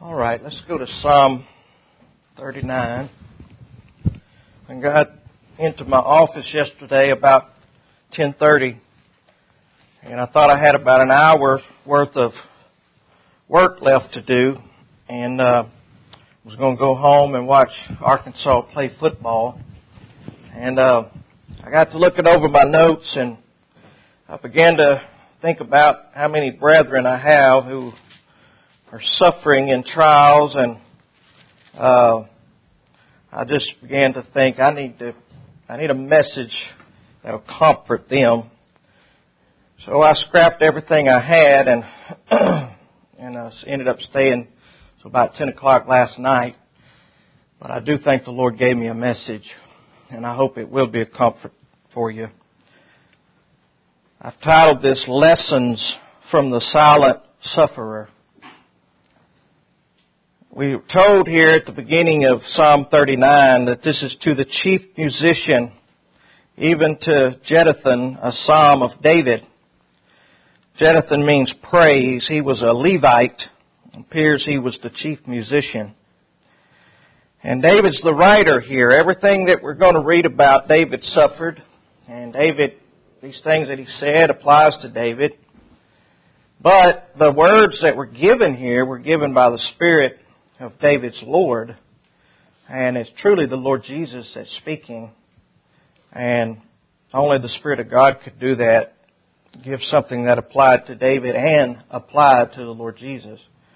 All right, let's go to Psalm 39. I got into my office yesterday about 10:30, and I thought I had about an hour worth of work left to do, and was going to go home and watch Arkansas play football. And I got to looking over my notes, and I began to think about how many brethren I have who are suffering in trials, and I just began to think I need a message that'll comfort them. So I scrapped everything I had, and I ended up staying till about 10 o'clock last night. But I do think the Lord gave me a message, and I hope it will be a comfort for you. I've titled this Lessons from the Silent Sufferer. We were told here at the beginning of Psalm 39 that this is to the chief musician, even to Jeduthun, a psalm of David. Jeduthun means praise. He was a Levite. It appears he was the chief musician. And David's the writer here. Everything that we're going to read about, David suffered. And David, these things that he said applies to David. But the words that were given here were given by the Spirit of David's Lord. And it's truly the Lord Jesus that's speaking. And only the Spirit of God could do that. Give something that applied to David and applied to the Lord Jesus.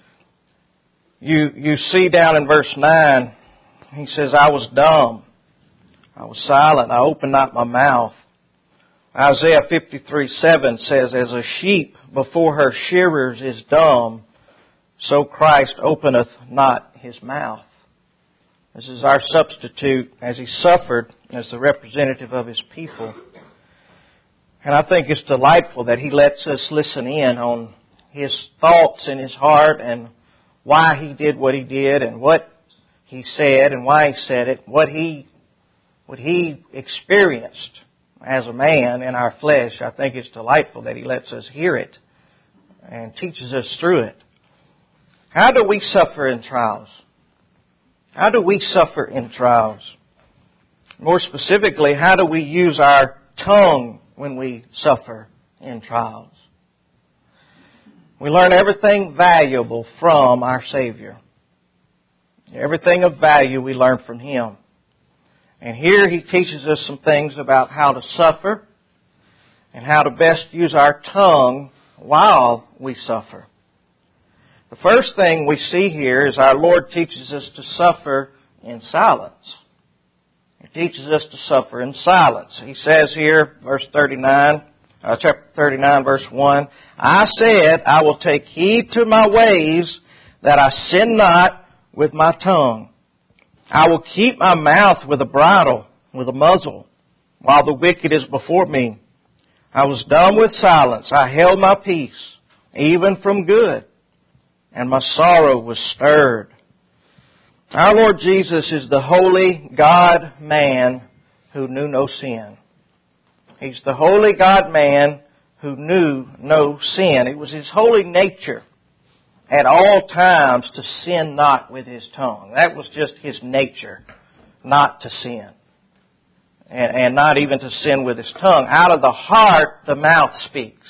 You see down in verse 9, he says, I was dumb. I was silent. I opened not my mouth. Isaiah 53:7 says, as a sheep before her shearers is dumb, so Christ openeth not His mouth. This is our substitute as He suffered as the representative of His people. And I think it's delightful that He lets us listen in on His thoughts in His heart and why He did what He did and what He said and why He said it, what He experienced as a man in our flesh. I think it's delightful that He lets us hear it and teaches us through it. How do we suffer in trials? How do we suffer in trials? More specifically, how do we use our tongue when we suffer in trials? We learn everything valuable from our Savior. Everything of value we learn from Him. And here He teaches us some things about how to suffer and how to best use our tongue while we suffer. The first thing we see here is our Lord teaches us to suffer in silence. He teaches us to suffer in silence. He says here, chapter 39, verse 1, I said, I will take heed to my ways that I sin not with my tongue. I will keep my mouth with a bridle, with a muzzle, while the wicked is before me. I was dumb with silence. I held my peace, even from good, and my sorrow was stirred. Our Lord Jesus is the holy God-man who knew no sin. He's the holy God-man who knew no sin. It was His holy nature at all times to sin not with His tongue. That was just His nature, not to sin. And not even to sin with His tongue. Out of the heart, the mouth speaks.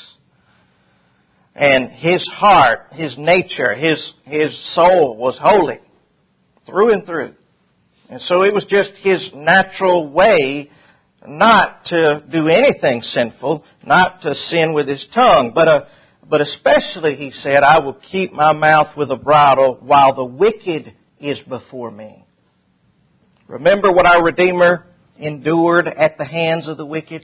And His heart, His nature, His soul was holy through and through. And so it was just His natural way not to do anything sinful, not to sin with His tongue. But especially, He said, I will keep my mouth with a bridle while the wicked is before me. Remember what our Redeemer endured at the hands of the wicked?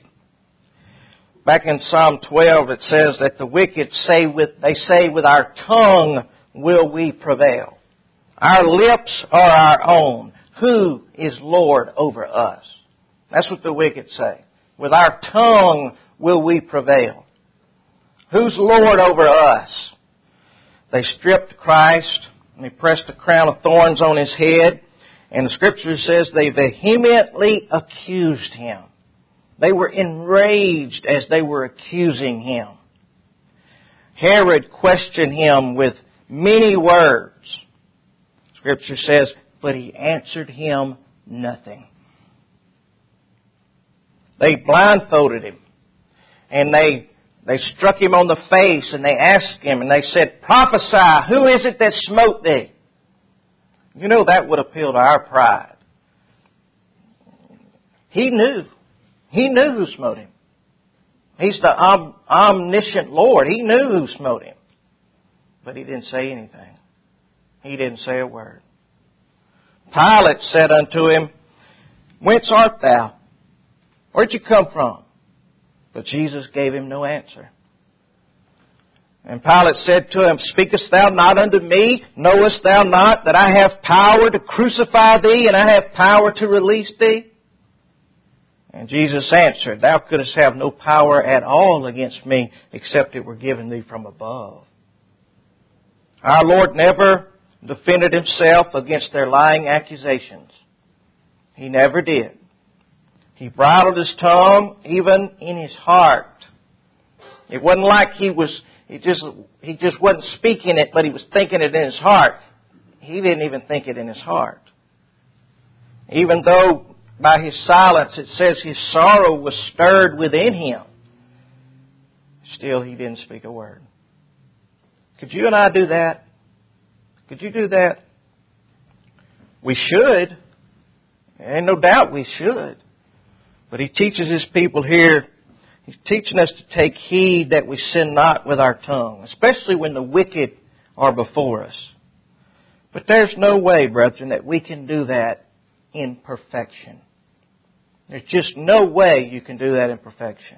Back in Psalm 12, it says that the wicked say with our tongue will we prevail. Our lips are our own. Who is Lord over us? That's what the wicked say. With our tongue will we prevail. Who's Lord over us? They stripped Christ and they pressed a crown of thorns on His head. And the Scripture says they vehemently accused Him. They were enraged as they were accusing Him. Herod questioned Him with many words. Scripture says, but he answered him nothing. They blindfolded him, and they struck him on the face, and they asked him, and they said, prophesy, who is it that smote thee? You know, that would appeal to our pride. He knew. He knew who smote him. He's the omniscient Lord. He knew who smote him. But he didn't say anything. He didn't say a word. Pilate said unto him, whence art thou? Where'd you come from? But Jesus gave him no answer. And Pilate said to him, speakest thou not unto me? Knowest thou not that I have power to crucify thee, and I have power to release thee? And Jesus answered, thou couldst have no power at all against me, except it were given thee from above. Our Lord never defended himself against their lying accusations. He never did. He bridled his tongue even in his heart. It wasn't like he just wasn't speaking it, but he was thinking it in his heart. He didn't even think it in his heart. Even though by his silence it says his sorrow was stirred within him, still he didn't speak a word. Could you and I do that? Could you do that? We should. Ain't no doubt we should. But he teaches his people here, he's teaching us to take heed that we sin not with our tongue, especially when the wicked are before us. But there's no way, brethren, that we can do that in perfection. There's just no way you can do that in perfection.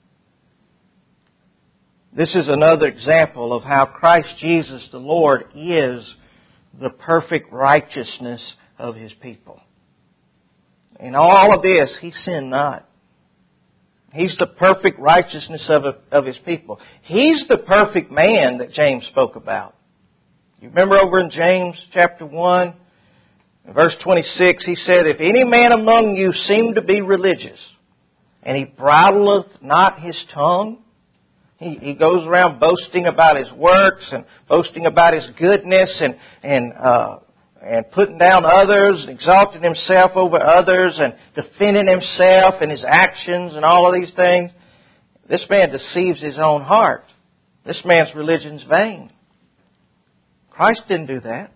This is another example of how Christ Jesus the Lord is the perfect righteousness of His people. In all of this, He sinned not. He's the perfect righteousness of His people. He's the perfect man that James spoke about. You remember over in James chapter 1, verse 26, he said, if any man among you seem to be religious, and he bridleth not his tongue, he goes around boasting about his works and boasting about his goodness and putting down others, and exalting himself over others and defending himself and his actions and all of these things. This man deceives his own heart. This man's religion's vain. Christ didn't do that.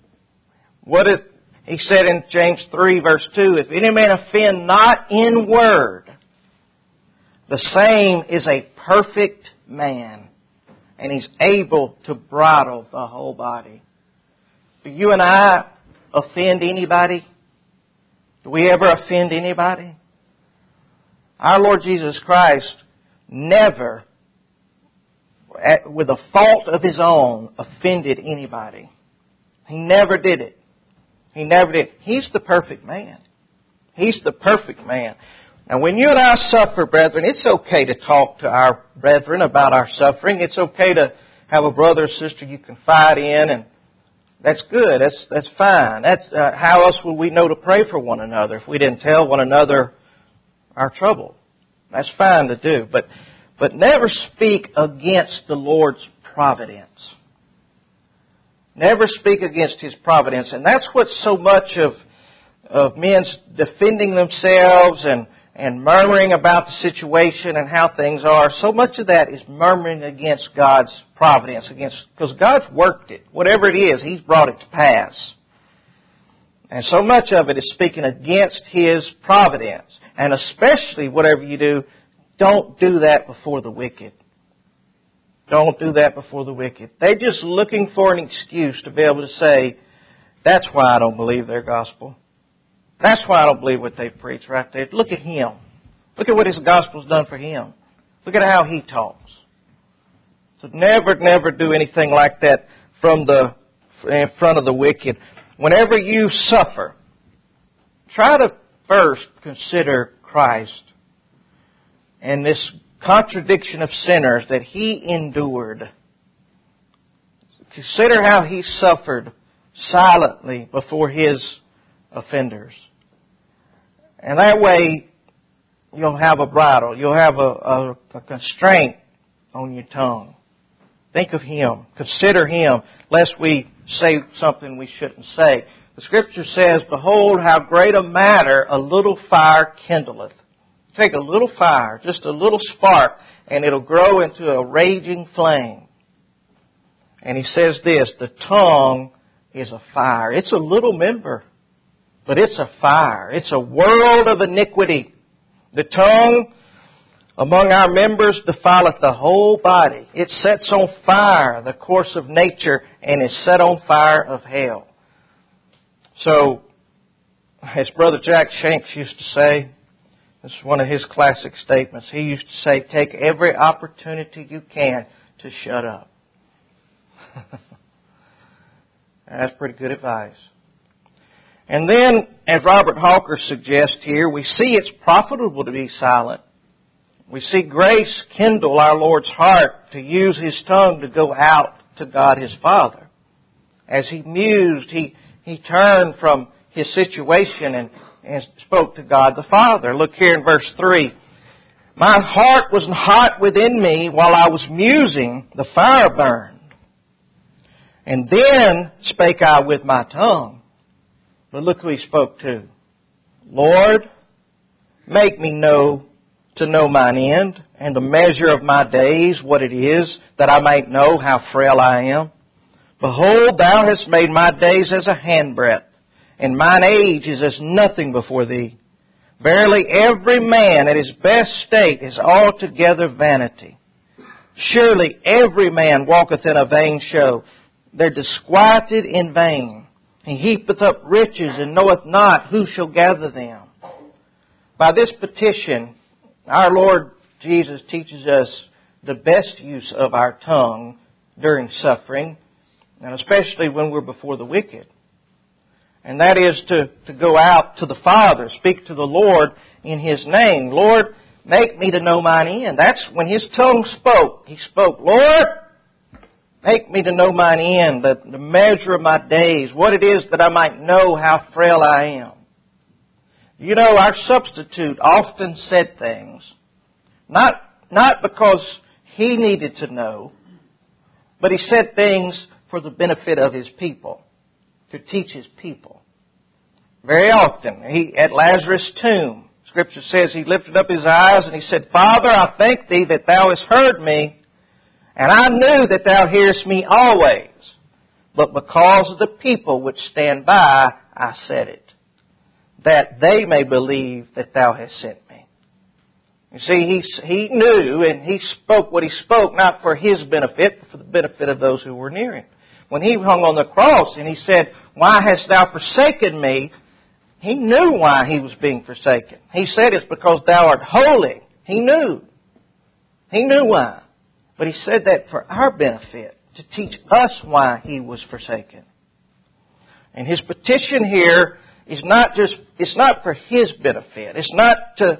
He said in James 3 verse 2, if any man offend not in word, the same is a perfect man, and he's able to bridle the whole body. Do you and I offend anybody? Do we ever offend anybody? Our Lord Jesus Christ never, with a fault of His own, offended anybody. He never did it. He never did. He's the perfect man. He's the perfect man. Now, when you and I suffer, brethren, it's okay to talk to our brethren about our suffering. It's okay to have a brother or sister you confide in, and that's good. That's fine. How else would we know to pray for one another if we didn't tell one another our trouble? That's fine to do. But never speak against the Lord's providence. Never speak against His providence. And that's what so much of men's defending themselves and murmuring about the situation and how things are. So much of that is murmuring against God's providence, because God's worked it. Whatever it is, He's brought it to pass. And so much of it is speaking against His providence. And especially whatever you do, don't do that before the wicked. Don't do that before the wicked. They're just looking for an excuse to be able to say, that's why I don't believe their gospel. That's why I don't believe what they preach right there. Look at him. Look at what his gospel's done for him. Look at how he talks. So never do anything like that in front of the wicked. Whenever you suffer, try to first consider Christ and this contradiction of sinners that He endured. Consider how He suffered silently before His offenders. And that way, you'll have a bridle. You'll have a constraint on your tongue. Think of Him. Consider Him, lest we say something we shouldn't say. The Scripture says, behold how great a matter a little fire kindleth. Take a little fire, just a little spark, and it'll grow into a raging flame. And he says this, the tongue is a fire. It's a little member, but it's a fire. It's a world of iniquity. The tongue among our members defileth the whole body. It sets on fire the course of nature and is set on fire of hell. So, as Brother Jack Shanks used to say, this is one of his classic statements. He used to say, take every opportunity you can to shut up. That's pretty good advice. And then, as Robert Hawker suggests here, we see it's profitable to be silent. We see grace kindle our Lord's heart to use His tongue to go out to God His Father. As He mused, He turned from His situation and spoke to God the Father. Look here in verse 3. My heart was hot within me while I was musing, the fire burned. And then spake I with my tongue. But look who He spoke to. Lord, make me to know mine end, and the measure of my days, what it is, that I might know how frail I am. Behold, Thou hast made my days as a handbreadth, and mine age is as nothing before Thee. Verily, every man at his best state is altogether vanity. Surely every man walketh in a vain show. They're disquieted in vain. He heapeth up riches and knoweth not who shall gather them. By this petition, our Lord Jesus teaches us the best use of our tongue during suffering, and especially when we're before the wicked. And that is to go out to the Father, speak to the Lord in His name. Lord, make me to know mine end. That's when His tongue spoke. He spoke, Lord, make me to know mine end, the measure of my days, what it is that I might know how frail I am. You know, our substitute often said things, not because he needed to know, but he said things for the benefit of his people, to teach his people. Very often, at Lazarus' tomb, Scripture says he lifted up his eyes and he said, Father, I thank Thee that Thou hast heard me, and I knew that Thou hearest me always. But because of the people which stand by, I said it, that they may believe that Thou hast sent me. You see, he knew and he spoke what he spoke, not for his benefit, but for the benefit of those who were near him. When he hung on the cross and he said, Why hast Thou forsaken me? He knew why he was being forsaken. He said, It's because Thou art holy. He knew. He knew why. But he said that for our benefit, to teach us why he was forsaken. And his petition here is it's not for his benefit. It's not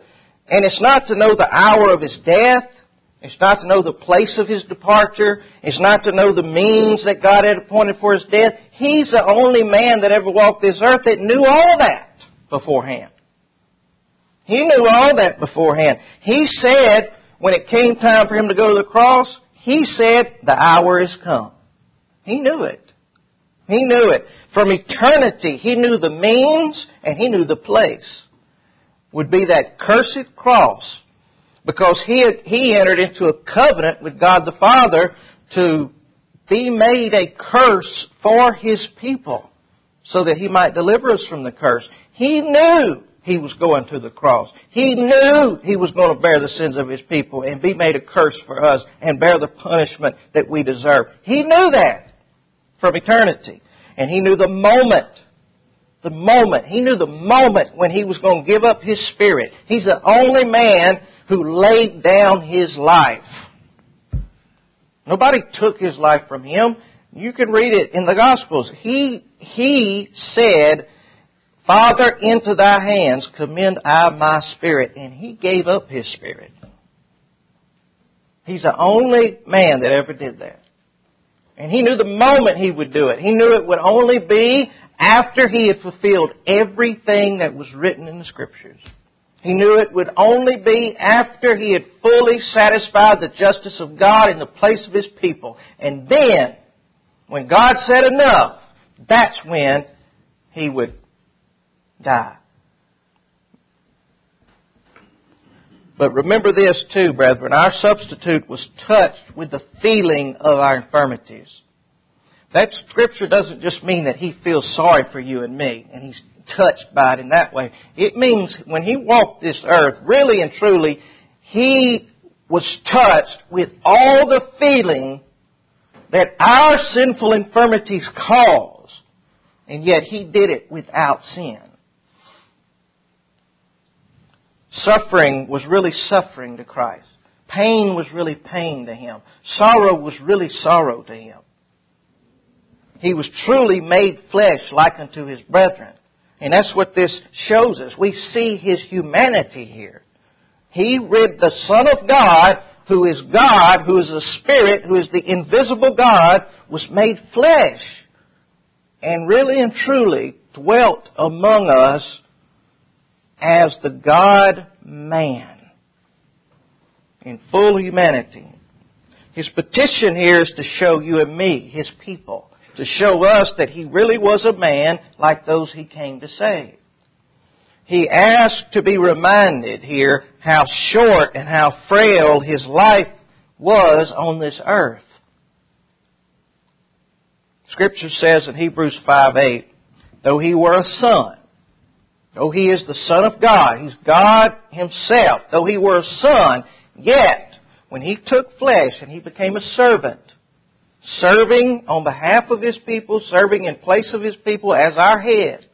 to know the hour of his death. It's not to know the place of his departure. It's not to know the means that God had appointed for his death. He's the only man that ever walked this earth that knew all that beforehand. He knew all that beforehand. He said, when it came time for him to go to the cross, he said, the hour is come. He knew it. He knew it. From eternity, he knew the means and he knew the place would be that cursed cross, because he entered into a covenant with God the Father to be made a curse for his people so that he might deliver us from the curse. He knew he was going to the cross. He knew he was going to bear the sins of his people and be made a curse for us and bear the punishment that we deserve. He knew that from eternity. And he knew the moment. He knew the moment when he was going to give up his spirit. He's the only man who laid down his life. Nobody took his life from him. You can read it in the Gospels. He said, Father, into Thy hands commend I my spirit. And he gave up his spirit. He's the only man that ever did that. And he knew the moment he would do it. He knew it would only be after he had fulfilled everything that was written in the Scriptures. He knew it would only be after he had fully satisfied the justice of God in the place of his people. And then, When God said enough, that's when He would die. But remember this too, brethren. Our substitute was touched with the feeling of our infirmities. That Scripture doesn't just mean that He feels sorry for you and me, and He's touched by it in that way. It means when He walked this earth, really and truly, He was touched with all the feeling that our sinful infirmities cause, and yet He did it without sin. Suffering was really suffering to Christ. Pain was really pain to Him. Sorrow was really sorrow to Him. He was truly made flesh like unto His brethren. And that's what this shows us. We see His humanity here. He read the Son of God, who is the Spirit, who is the invisible God, was made flesh and really and truly dwelt among us as the God-man in full humanity. His petition here is to show you and me, His people, to show us that He really was a man like those He came to save. He asked to be reminded here how short and how frail His life was on this earth. Scripture says in Hebrews 5:8, though He were a son, though He is the Son of God, He's God Himself, though He were a son, yet when He took flesh and He became a servant, serving on behalf of His people, serving in place of His people as our head,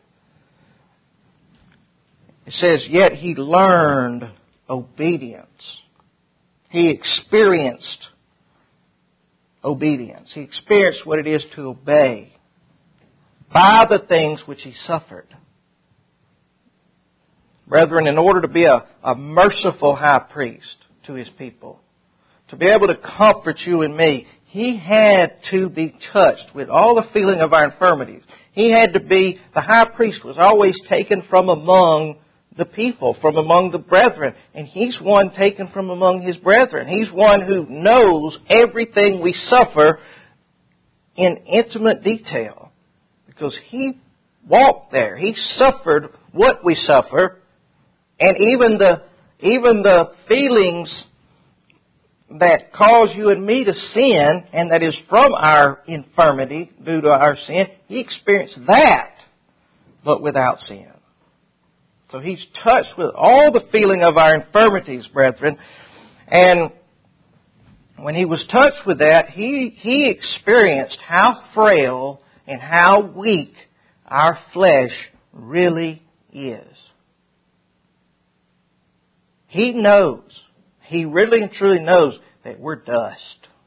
it says, yet He learned obedience. He experienced obedience. He experienced what it is to obey by the things which He suffered. Brethren, in order to be a merciful high priest to His people, to be able to comfort you and me, He had to be touched with all the feeling of our infirmities. He had to be, the high priest was always taken from among the people, from among the brethren. And He's one taken from among His brethren. He's one who knows everything we suffer in intimate detail. Because He walked there. He suffered what we suffer. And even the feelings that cause you and me to sin, and that is from our infirmity due to our sin, He experienced that, but without sin. So He's touched with all the feeling of our infirmities, brethren. And when He was touched with that, He experienced how frail and how weak our flesh really is. He knows. He really and truly knows that we're dust.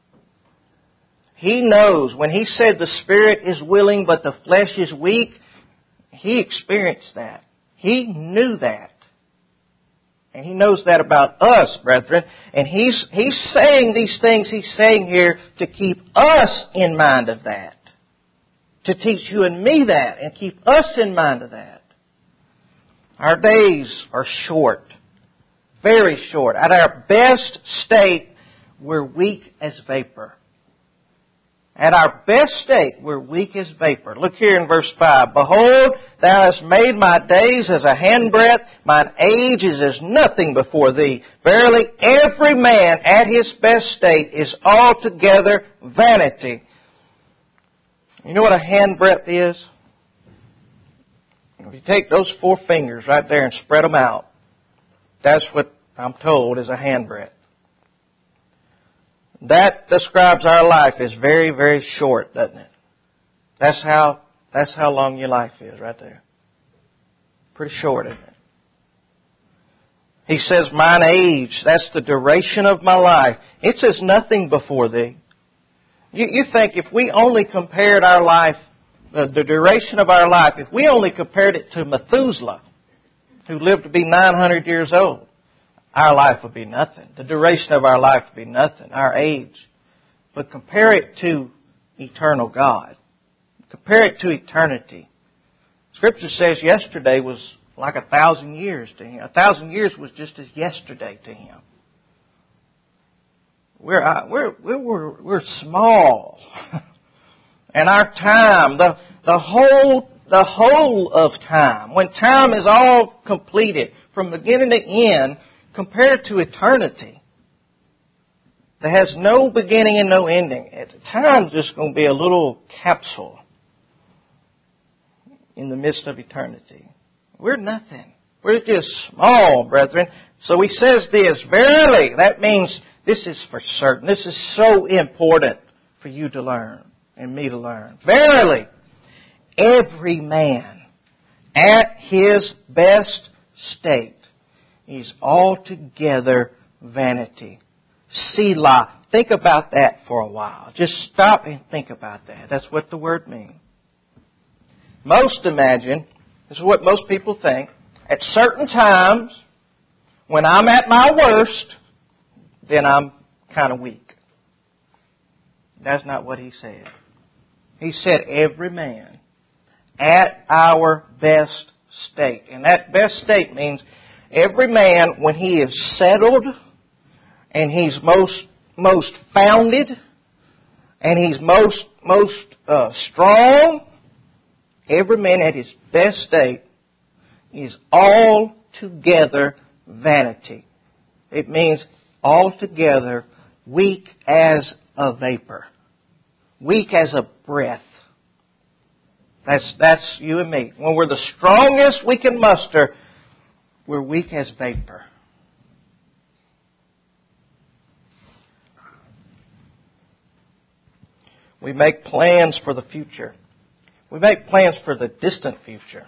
He knows when He said the spirit is willing but the flesh is weak, He experienced that. He knew that. And He knows that about us, brethren. And He's saying these things He's saying here to keep us in mind of that. To teach you and me that and keep us in mind of that. Our days are short. Very short. At our best state, we're weak as vapor. At our best state, we're weak as vapor. Look here in verse 5. Behold, Thou hast made my days as a handbreadth. Mine age is as nothing before Thee. Verily, every man at his best state is altogether vanity. You know what a handbreadth is? If you take those 4 fingers right there and spread them out, that's what I'm told is a handbreadth. That describes our life as very, very short, doesn't it? That's how long your life is right there. Pretty short, isn't it? He says, mine age, that's the duration of my life. It's as nothing before Thee. You think if we only compared our life, the duration of our life, if we only compared it to Methuselah, who lived to be 900 years old, our life would be nothing. The duration of our life would be nothing, our age. But compare it to eternal God. Compare it to eternity. Scripture says yesterday was like 1,000 years to Him. 1,000 years was just as yesterday to Him. We're small. And our time, the whole of time, when time is all completed from beginning to end, compared to eternity, that has no beginning and no ending. Time's just going to be a little capsule in the midst of eternity. We're nothing. We're just small, brethren. So he says this, verily, that means this is for certain. This is so important for you to learn and me to learn. Verily, every man at his best state is altogether vanity. Selah. Think about that for a while. Just stop and think about that. That's what the word means. Most imagine, this is what most people think, at certain times, when I'm at my worst, then I'm kind of weak. That's not what he said. He said every man at our best state. And that best state means every man when he is settled and he's most founded and he's most strong, every man at his best state is altogether vanity. It means altogether weak as a vapor. Weak as a breath. That's you and me. When we're the strongest we can muster, we're weak as vapor. We make plans for the future. We make plans for the distant future.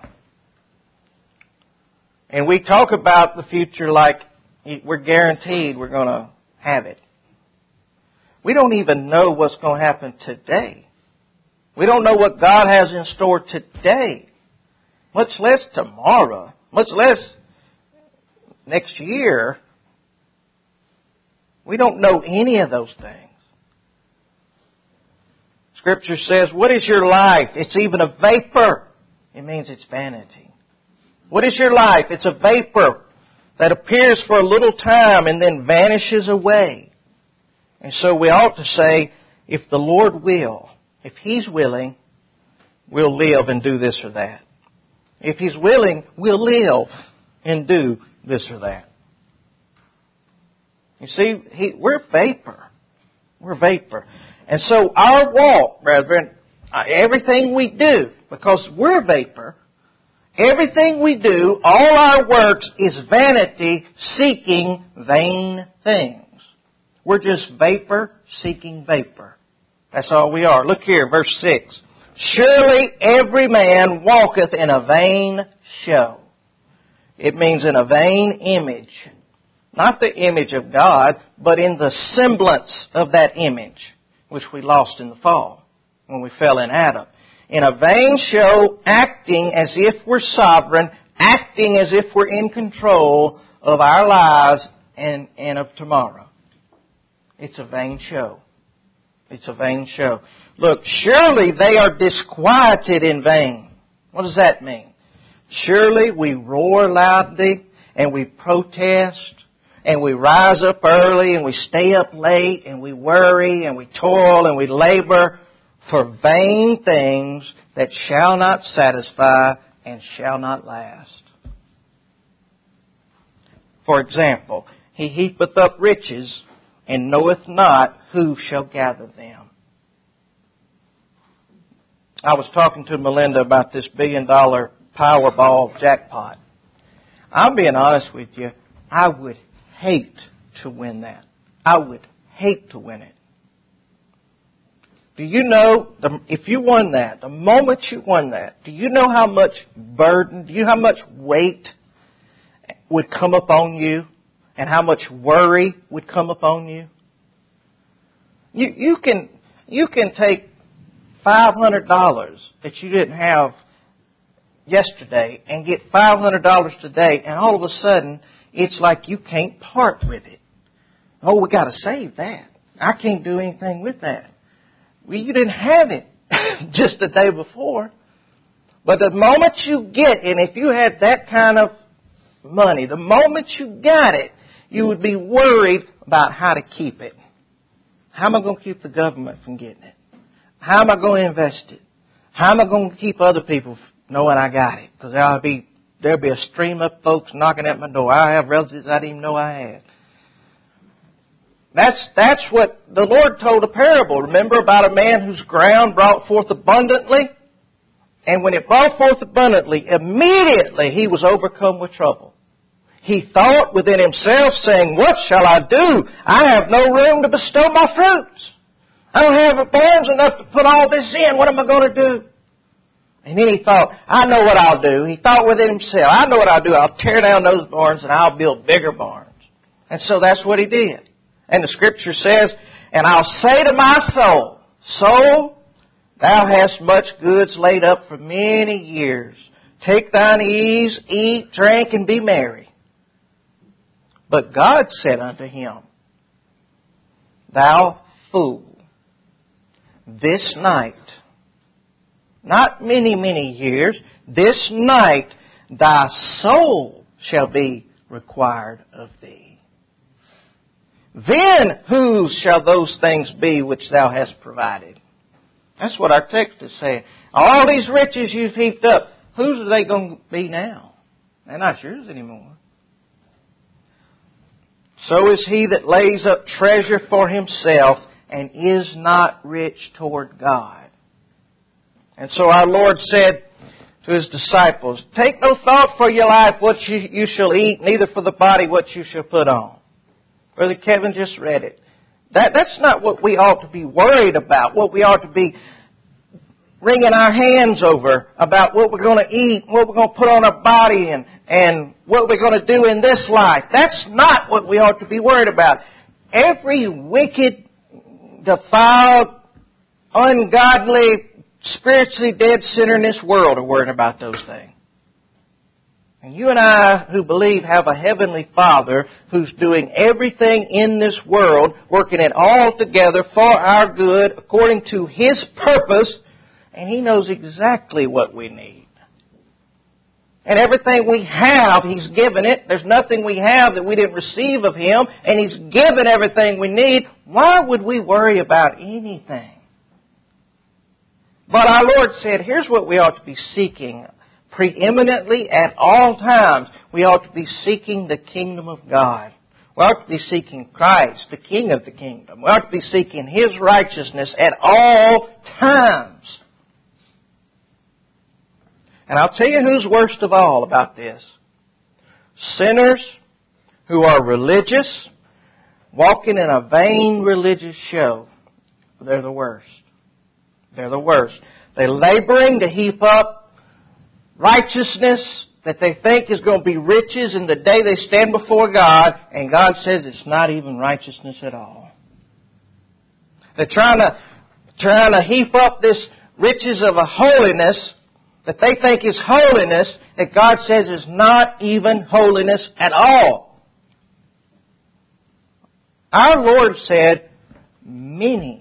And we talk about the future like we're guaranteed we're going to have it. We don't even know what's going to happen today. We don't know what God has in store today. Much less tomorrow. Much less next year. We don't know any of those things. Scripture says, what is your life? It's even a vapor. It means it's vanity. What is your life? It's a vapor that appears for a little time and then vanishes away. And so we ought to say, if the Lord will, if He's willing, we'll live and do this or that. If He's willing, we'll live and do this or that. You see, we're vapor. We're vapor. And so our walk, brethren, everything we do, because we're vapor, everything we do, all our works is vanity seeking vain things. We're just vapor seeking vapor. That's all we are. Look here, verse 6. Surely every man walketh in a vain show. It means in a vain image. Not the image of God, but in the semblance of that image, which we lost in the fall when we fell in Adam. In a vain show, acting as if we're sovereign, acting as if we're in control of our lives and of tomorrow. It's a vain show. It's a vain show. Look, surely they are disquieted in vain. What does that mean? Surely we roar loudly and we protest and we rise up early and we stay up late and we worry and we toil and we labor for vain things that shall not satisfy and shall not last. For example, he heapeth up riches and knoweth not who shall gather them. I was talking to Melinda about this $1 billion Powerball jackpot. I'm being honest with you, I would hate to win that. I would hate to win it. Do you know, if you won that, the moment you won that, do you know how much burden, do you know how much weight would come upon you and how much worry would come upon you? You can take $500 that you didn't have yesterday and get $500 today, and all of a sudden it's like you can't part with it. Oh, we got to save that. I can't do anything with that. Well, you didn't have it just the day before. But the moment you get, and if you had that kind of money, the moment you got it, you would be worried about how to keep it. How am I going to keep the government from getting it? How am I going to invest it? How am I going to keep other people knowing I got it? Because there'll be a stream of folks knocking at my door. I have relatives I didn't even know I had. That's what the Lord told a parable. Remember about a man whose ground brought forth abundantly? And when it brought forth abundantly, immediately he was overcome with trouble. He thought within himself, saying, what shall I do? I have no room to bestow my fruits. I don't have barns enough to put all this in. What am I going to do? And then he thought, I know what I'll do. He thought within himself, I know what I'll do. I'll tear down those barns and I'll build bigger barns. And so that's what he did. And the Scripture says, and I'll say to my soul, soul, thou hast much goods laid up for many years. Take thine ease, eat, drink, and be merry. But God said unto him, thou fool, this night, not many, many years, this night thy soul shall be required of thee. Then whose shall those things be which thou hast provided? That's what our text is saying. All these riches you've heaped up, whose are they going to be now? They're not yours anymore. So is he that lays up treasure for himself and is not rich toward God. And so our Lord said to His disciples, take no thought for your life what you shall eat, neither for the body what you shall put on. Brother Kevin just read it. That's not what we ought to be worried about, what we ought to be wringing our hands over about what we're going to eat, what we're going to put on our body, and what we're going to do in this life. That's not what we ought to be worried about. Every wicked, defiled, ungodly, spiritually dead sinner in this world are worried about those things. And you and I, who believe, have a Heavenly Father who's doing everything in this world, working it all together for our good, according to His purpose, and He knows exactly what we need. And everything we have, He's given it. There's nothing we have that we didn't receive of Him, and He's given everything we need. Why would we worry about anything? But our Lord said, here's what we ought to be seeking preeminently at all times. We ought to be seeking the kingdom of God. We ought to be seeking Christ, the King of the kingdom. We ought to be seeking His righteousness at all times. And I'll tell you who's worst of all about this. Sinners who are religious, walking in a vain religious show. They're the worst. They're the worst. They're laboring to heap up righteousness that they think is going to be riches in the day they stand before God, and God says it's not even righteousness at all. They're trying to heap up this riches of a holiness that they think is holiness that God says is not even holiness at all. Our Lord said, many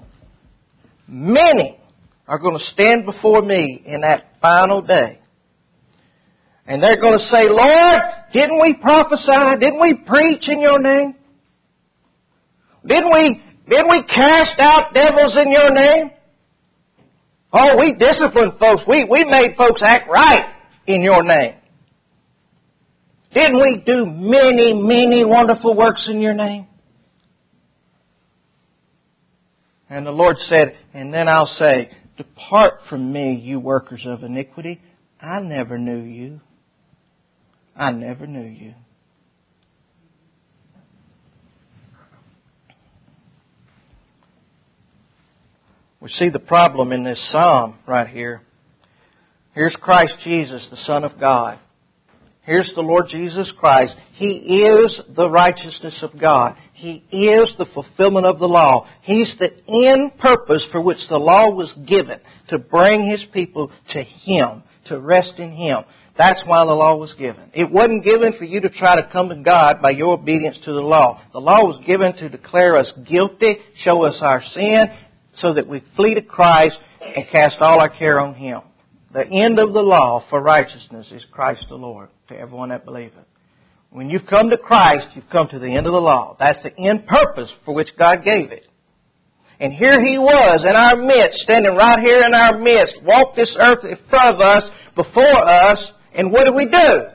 are going to stand before me in that final day. And they're going to say, Lord, didn't we prophesy? Didn't we preach in your name? Didn't we cast out devils in your name? Oh, we disciplined folks. We made folks act right in your name. Didn't we do many, many wonderful works in your name? And the Lord said, and then I'll say, depart from me, you workers of iniquity. I never knew you. I never knew you. We see the problem in this psalm right here. Here's Christ Jesus, the Son of God. Here's the Lord Jesus Christ. He is the righteousness of God. He is the fulfillment of the law. He's the end purpose for which the law was given, to bring His people to Him, to rest in Him. That's why the law was given. It wasn't given for you to try to come to God by your obedience to the law. The law was given to declare us guilty, show us our sin, so that we flee to Christ and cast all our care on Him. The end of the law for righteousness is Christ the Lord, to everyone that believeth. When you've come to Christ, you've come to the end of the law. That's the end purpose for which God gave it. And here He was in our midst, standing right here in our midst, walked this earth in front of us, before us, and what did we do?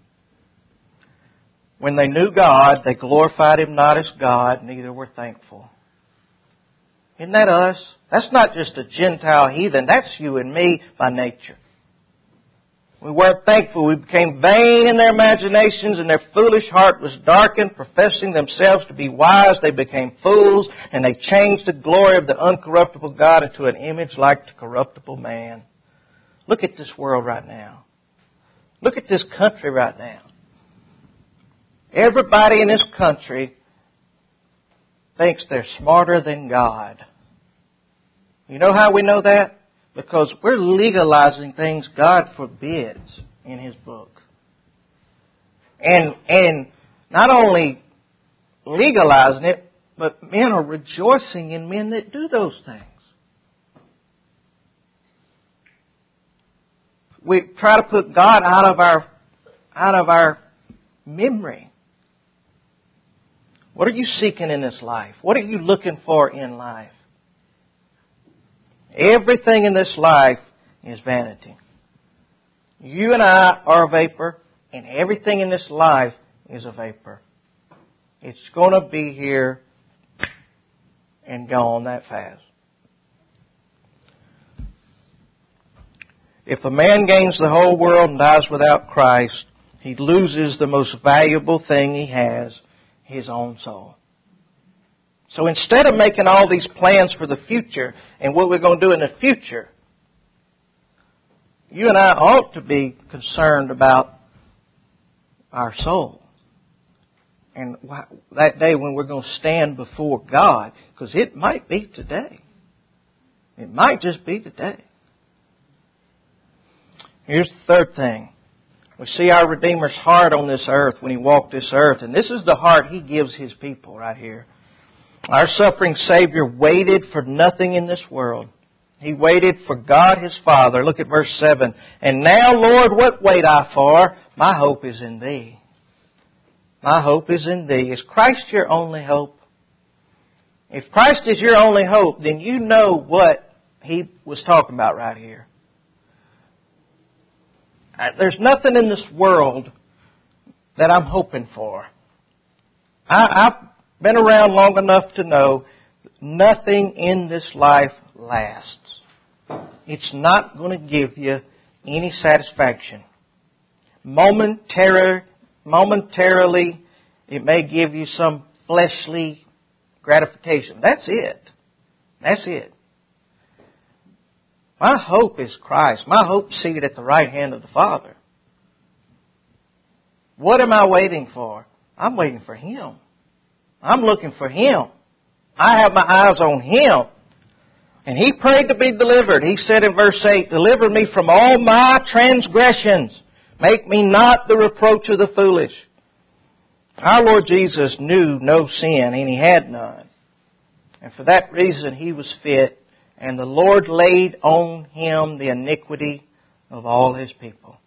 When they knew God, they glorified Him not as God, neither were thankful. Isn't that us? That's not just a Gentile heathen. That's you and me by nature. We weren't thankful. We became vain in their imaginations, and their foolish heart was darkened. Professing themselves to be wise, they became fools, and they changed the glory of the uncorruptible God into an image like to corruptible man. Look at this world right now. Look at this country right now. Everybody in this country thinks they're smarter than God. You know how we know that? Because we're legalizing things God forbids in His book. And not only legalizing it, but men are rejoicing in men that do those things. We try to put God out of our memory. What are you seeking in this life? What are you looking for in life? Everything in this life is vanity. You and I are a vapor, and everything in this life is a vapor. It's going to be here and gone that fast. If a man gains the whole world and dies without Christ, he loses the most valuable thing he has, his own soul. So instead of making all these plans for the future and what we're going to do in the future, you and I ought to be concerned about our soul. And that day when we're going to stand before God, because it might be today. It might just be today. Here's the third thing. We see our Redeemer's heart on this earth when He walked this earth. And this is the heart He gives His people right here. Our suffering Savior waited for nothing in this world. He waited for God His Father. Look at verse 7. And now, Lord, what wait I for? My hope is in Thee. My hope is in Thee. Is Christ your only hope? If Christ is your only hope, then you know what He was talking about right here. There's nothing in this world that I'm hoping for. I've been around long enough to know nothing in this life lasts. It's not going to give you any satisfaction. Momentarily, it may give you some fleshly gratification. That's it. That's it. My hope is Christ. My hope is seated at the right hand of the Father. What am I waiting for? I'm waiting for Him. I'm looking for Him. I have my eyes on Him. And He prayed to be delivered. He said in verse 8, deliver me from all my transgressions. Make me not the reproach of the foolish. Our Lord Jesus knew no sin, and He had none. And for that reason He was fit, and the Lord laid on Him the iniquity of all His people.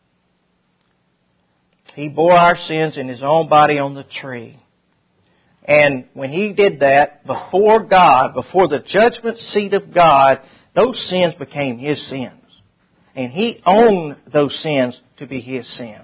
He bore our sins in His own body on the tree. And when He did that, before God, before the judgment seat of God, those sins became His sins. And He owned those sins to be His sins.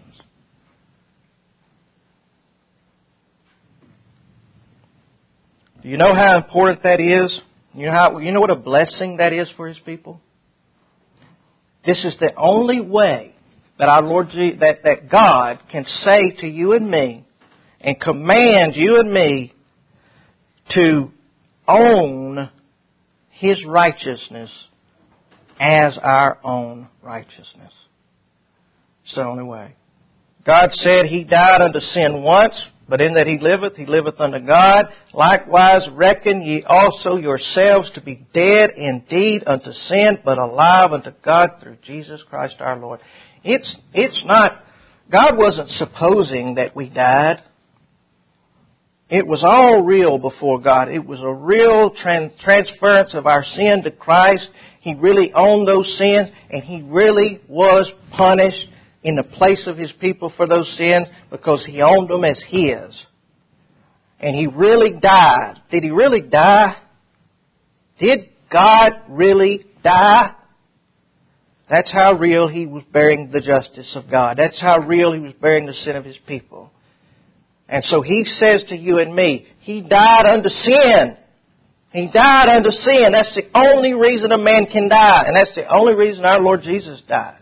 Do you know how important that is? You know what a blessing that is for His people? This is the only way that our Lord that God can say to you and me and command you and me to own His righteousness as our own righteousness. It's the only way. God said He died unto sin once, but in that He liveth unto God. Likewise reckon ye also yourselves to be dead indeed unto sin, but alive unto God through Jesus Christ our Lord. It's not, God wasn't supposing that we died. It was all real before God. It was a real transference of our sin to Christ. He really owned those sins, and He really was punished in the place of His people for those sins because He owned them as His. And He really died. Did He really die? Did God really die? That's how real He was bearing the justice of God. That's how real He was bearing the sin of His people. And so He says to you and me, He died unto sin. He died unto sin. That's the only reason a man can die. And that's the only reason our Lord Jesus died.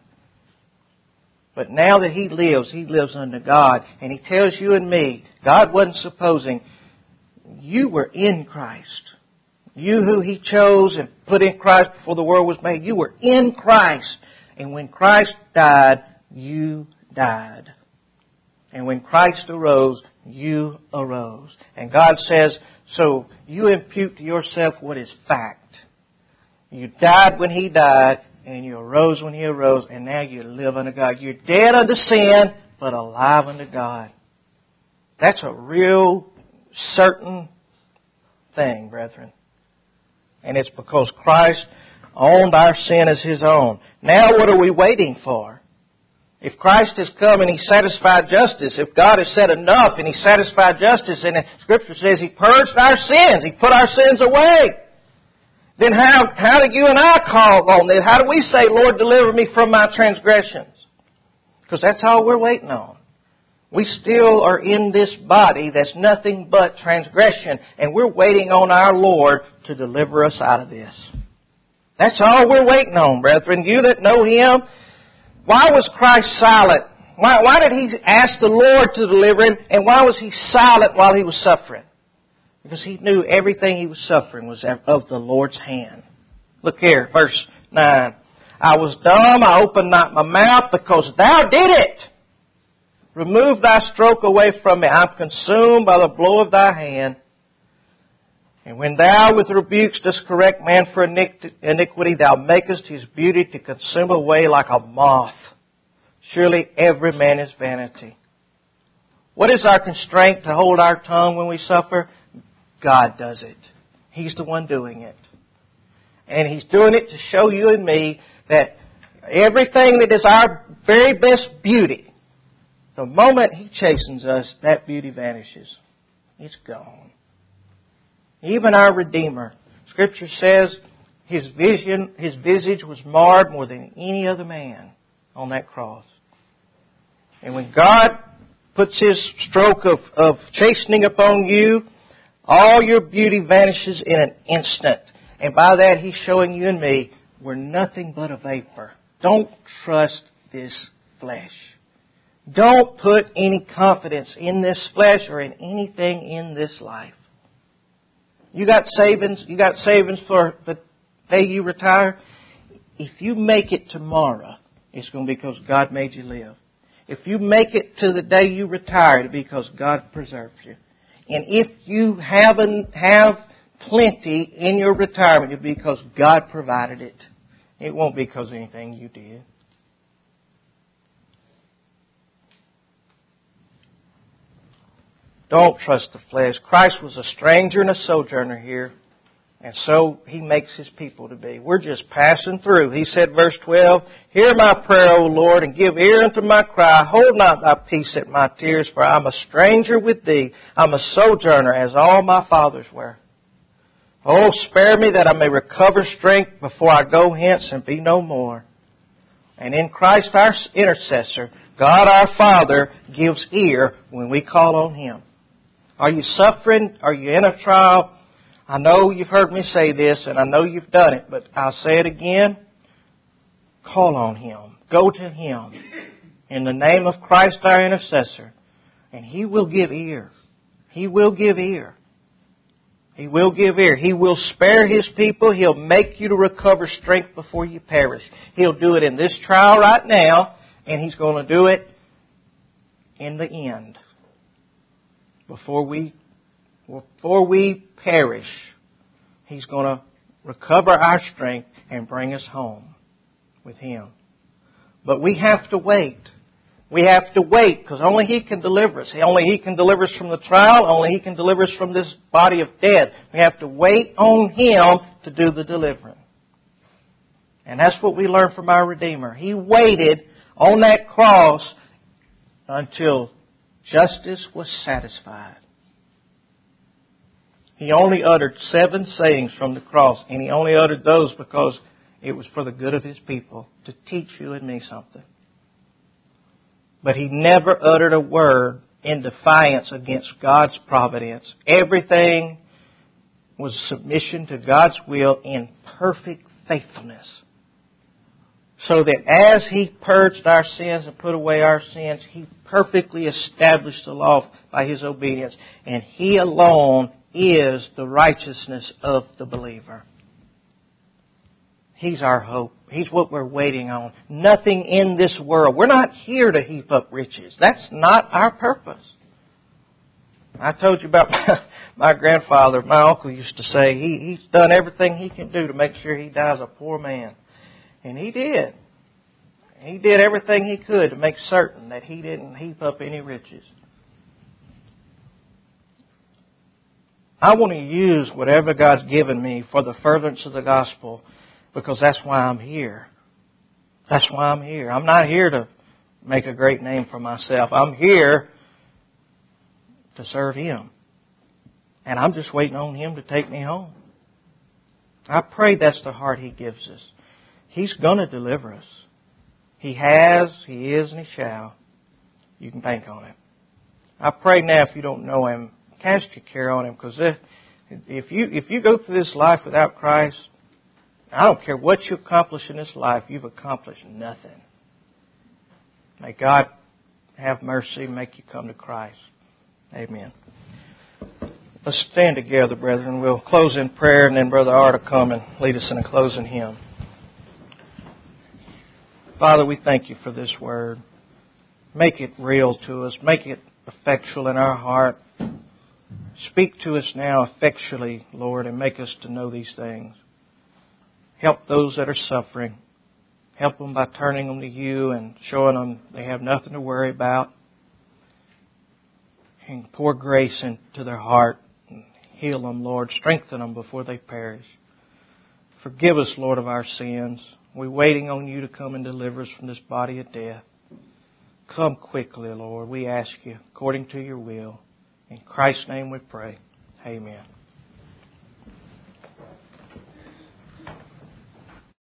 But now that He lives unto God. And He tells you and me, God wasn't supposing, you were in Christ. You who He chose and put in Christ before the world was made, you were in Christ. And when Christ died, you died. And when Christ arose, you arose. And God says, so you impute to yourself what is fact. You died when He died, and you arose when He arose, and now you live unto God. You're dead unto sin, but alive unto God. That's a real certain thing, brethren. And it's because Christ owned our sin as His own. Now what are we waiting for? If Christ has come and He satisfied justice, if God has said enough and He satisfied justice, and the Scripture says He purged our sins, He put our sins away, then how do you and I call on this? How do we say, Lord, deliver me from my transgressions? Because that's all we're waiting on. We still are in this body that's nothing but transgression, and we're waiting on our Lord to deliver us out of this. That's all we're waiting on, brethren. You that know Him, why was Christ silent? Why did He ask the Lord to deliver Him, and why was He silent while He was suffering? Because He knew everything He was suffering was of the Lord's hand. Look here, verse 9. I was dumb, I opened not my mouth, because Thou did it. Remove Thy stroke away from me. I'm consumed by the blow of Thy hand. And when Thou with rebukes dost correct man for iniquity, Thou makest his beauty to consume away like a moth. Surely every man is vanity. What is our constraint to hold our tongue when we suffer? God does it. He's the one doing it. And He's doing it to show you and me that everything that is our very best beauty, the moment He chastens us, that beauty vanishes. It's gone. Even our Redeemer, Scripture says His visage was marred more than any other man on that cross. And when God puts His stroke of chastening upon you, all your beauty vanishes in an instant. And by that He's showing you and me, we're nothing but a vapor. Don't trust this flesh. Don't put any confidence in this flesh or in anything in this life. You got savings for the day you retire. If you make it tomorrow, it's going to be because God made you live. If you make it to the day you retire, it'll be because God preserved you. And if you have plenty in your retirement, it'll be because God provided it. It won't be because of anything you did. Don't trust the flesh. Christ was a stranger and a sojourner here, and so He makes His people to be. We're just passing through. He said, verse 12, Hear my prayer, O Lord, and give ear unto my cry. Hold not Thy peace at my tears, for I am a stranger with Thee. I am a sojourner, as all my fathers were. Oh, spare me that I may recover strength before I go hence and be no more. And in Christ our intercessor, God our Father gives ear when we call on Him. Are you suffering? Are you in a trial? I know you've heard me say this, and I know you've done it, but I'll say it again. Call on Him. Go to Him in the name of Christ our intercessor, and He will give ear. He will give ear. He will give ear. He will spare His people. He'll make you to recover strength before you perish. He'll do it in this trial right now, and He's going to do it in the end. Before we perish, He's going to recover our strength and bring us home with Him. But we have to wait. We have to wait because only He can deliver us. Only He can deliver us from the trial. Only He can deliver us from this body of death. We have to wait on Him to do the delivering. And that's what we learn from our Redeemer. He waited on that cross until justice was satisfied. He only uttered 7 sayings from the cross, and He only uttered those because it was for the good of His people, to teach you and me something. But He never uttered a word in defiance against God's providence. Everything was submission to God's will in perfect faithfulness. So that as He purged our sins and put away our sins, He perfectly established the law by His obedience. And He alone is the righteousness of the believer. He's our hope. He's what we're waiting on. Nothing in this world. We're not here to heap up riches. That's not our purpose. I told you about my grandfather. My uncle used to say he's done everything he can do to make sure he dies a poor man. And he did. He did everything he could to make certain that he didn't heap up any riches. I want to use whatever God's given me for the furtherance of the gospel, because that's why I'm here. That's why I'm here. I'm not here to make a great name for myself. I'm here to serve Him. And I'm just waiting on Him to take me home. I pray that's the heart He gives us. He's going to deliver us. He has, He is, and He shall. You can bank on it. I pray now, if you don't know Him, cast your care on Him, because if you go through this life without Christ, I don't care what you accomplish in this life, you've accomplished nothing. May God have mercy and make you come to Christ. Amen. Let's stand together, brethren. We'll close in prayer, and then Brother Art will come and lead us in a closing hymn. Father, we thank You for this word. Make it real to us. Make it effectual in our heart. Speak to us now effectually, Lord, and make us to know these things. Help those that are suffering. Help them by turning them to You and showing them they have nothing to worry about. And pour grace into their heart. And heal them, Lord. Strengthen them before they perish. Forgive us, Lord, of our sins. We're waiting on You to come and deliver us from this body of death. Come quickly, Lord. We ask You according to Your will. In Christ's name we pray. Amen.